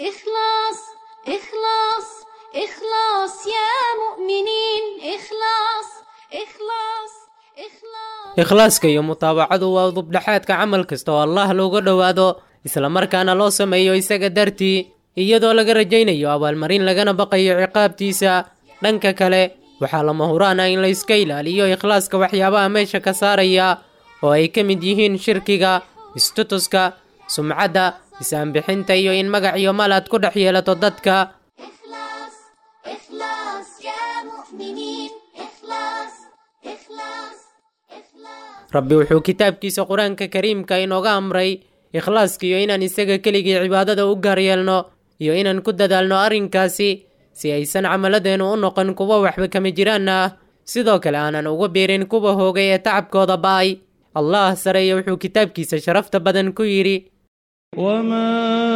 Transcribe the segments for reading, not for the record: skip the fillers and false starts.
إخلاص إخلاص إخلاص يا مؤمنين إخلاص إخلاص إخلاص ikhlaaska iyo mutaabacadu waa dubdhaxaadka camal kasta oo Allah looga dhawaado isla markaana loo sameeyo isaga dartii iyadoo laga rajaynayo abaalmarin lagana baqayo ciqaabtiisa. dhanka kale waxaa lama huraan ah in la iska ilaaliyo ikhlaaska waxyaabaha meesha ka saaraya oo ay ka mid yihiin shirkiga, istutuska, sumcadda, isaanbixinta iyo in magac iyo maal aad ku dhex yeelato dadka. إخلاص إخلاص يا مؤمنين إخلاص إخلاص إخلاص rabbi wuxuu kitaabkiisa qur-aanka kariimka inooga amray ikhlaaska iyo inaan isaga keligii cibaadada u gaar yeelno iyo inaan ku dadaalno arrinkaasi si aysan camaladeennu u noqon kuwa waxba kama jiraan ah, sidoo kale aanan uga biirin kuwa hoogay ee tacabkooda ba'ay. allah sareeye wuxuu kitaabkiisa sharafta badan ku yidhi وما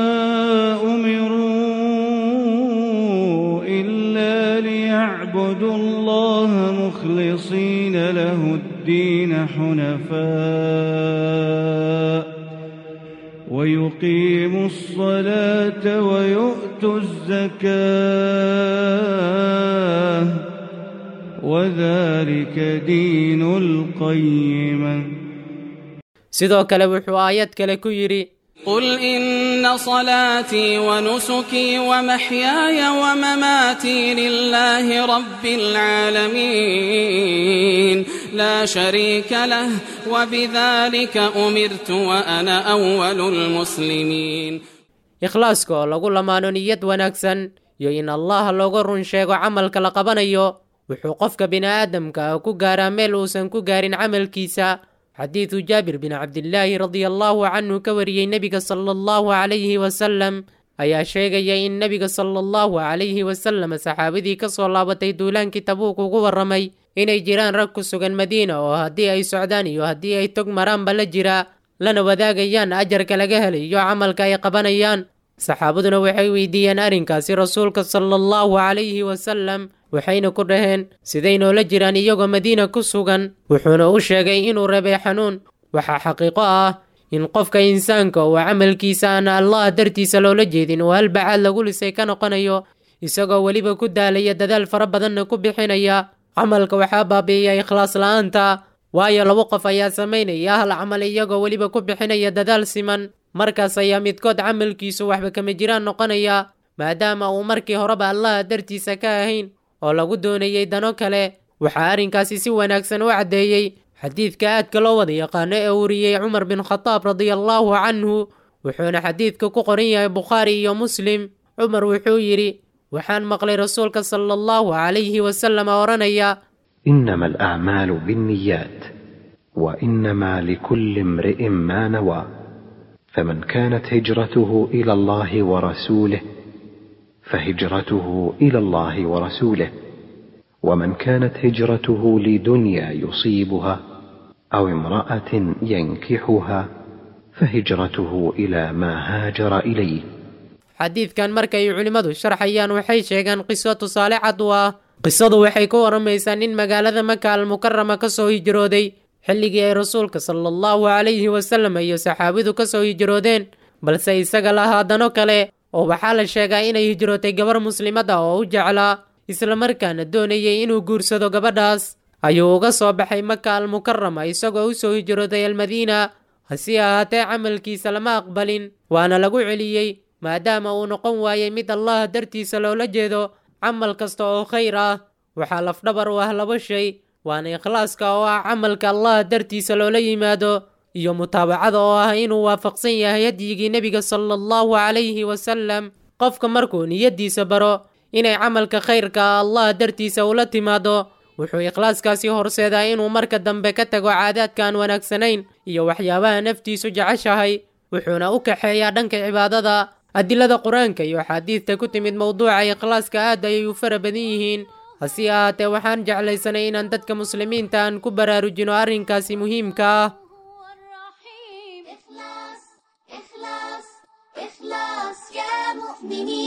أمروا إلا ليعبدوا الله مخلصين له الدين حنفاء ويقيموا الصلاة ويؤتوا الزكاة وذلك دين القيمة. sidoo kale wuxuu aayad kale ku yidhi قل إن صلاتي ونسكي ومحياي ومماتي لله رب العالمين لا شريك له وبذلك أمرت وأنا أول المسلمين. ikhlaaska oo lagu lamaano niyad wanaagsan iyo in allah looga run sheego camalka la qabanayo wuxuu qofka bini'aadamka ah ku gaaraa meel uusan ku gaarin camalkiisa. xadiidu jaabir bin cabdillaahi radiyallahu canhu ka wariyey nebiga sala allahu calayhi wasalam ayaa sheegaya in nebiga sala allahu calayhi wasalam saxaabadii ka soo laabatay duulaankii tabuuk ugu warramay inay jiraan rag ku sugan madiina oo haddii ay socdaan iyo haddii ay tog maraanba la jira lana wadaagayaan ajarka laga helayo camalka ay qabanayaan. saxaabaduna waxay weydiiyeen arrinkaasi rasuulka sala allahu calayhi wasalam waxayna ku dhaheen siday noola jiraan iyagoo madiina ku sugan. wuxuuna u sheegay inuu rabay xanuun. waxaa xaqiiqo ah in qofka insaanka uu camalkiisa aan allah dartiisa loola jeedin uu halbacaad lagu lisay ka noqonayo isagoo weliba ku daalaya dadaal fara badanna ku bixinaya. camalka waxaa baabi'iya ikhlaas la'aanta, waayo laba qof ayaa samaynaya hal camal iyagoo weliba ku bixinaya dadaal siman. markaas ayaa midkood camalkiisu waxba kama jiraan noqonaya maadaama uu markii horeba allah dartiisa ka ahayn oo lagu doonayay dano kale. waxaa arrinkaasi si wanaagsan u caddeeyey xadiidka aadka loo wada yaqaano ee wariyey cumar bin khataab radiyallahu canhu, wuxuuna xadiidka ku qoran yahay bukhaari iyo muslim. cumar wuxuu yidhi waxaan maqlay rasuulka sala allahu calayhi wasalam odhanaya إنما الأعمال بالنيات وإنما لكل امرئ ما نوى فمن كانت هجرته إلى الله ورسوله فهجرته إلى الله ورسوله ومن كانت هجرته لدنيا يصيبها أو امرأة ينكحها فهجرته إلى ما هاجر إليه. xadiidkan markay culimmadu sharxayaan waxay sheegaan qiso tusaale cad u ah. qisadu waxay ku waramaysaa nin magaalada maka almukarama ka soo hijrooday xilligii ay rasuulka sala allahu calayhi wasalam iyo saxaabidu ka soo hijroodeen, balse isaga lahaa dano kale oo waxaa la sheegaa inay hijrootay gabar muslimad ah oo u jeclaa isla markaana doonayay inuu guursado gabadhaas. ayuu uga soo baxay maka almukarama isagoo u soo hijrooday almadiina. hase ahaatee camalkiisa lama aqbalin waana lagu celiyey maadaama uu noqon waayey mid allah dartiisa loola jeedo. camal kasta oo khayr ah waxaa lafdhabar u ah laba shay, waana ikhlaaska oo ah camalka allah dartiisa loola yimaado iyo mutaabacada oo ah inuu waafaqsan yahay hadyigii nebiga sala allahu calayhi wasalam. qofka markuu niyaddiisa baro inay camalka khayrka allah dartiisa ula timaado wuxuu ikhlaaskaasi horseedaa inuu marka dambe ka tago caadaadka aan wanaagsanayn iyo waxyaabaha naftiisu jeceshahay, wuxuuna u kaxeeyaa dhanka cibaadada. adilada qur-aanka iyo axaadiidta ku timid mowduuca ikhlaaska aad ayay u fara badan yihiin. hase ahaatee waxaan jeclaysanay inaan dadka muslimiinta aan ku baraarujino arrinkaasi muhiimka ah. إخلاص إخلاص إخلاص يا مؤمنين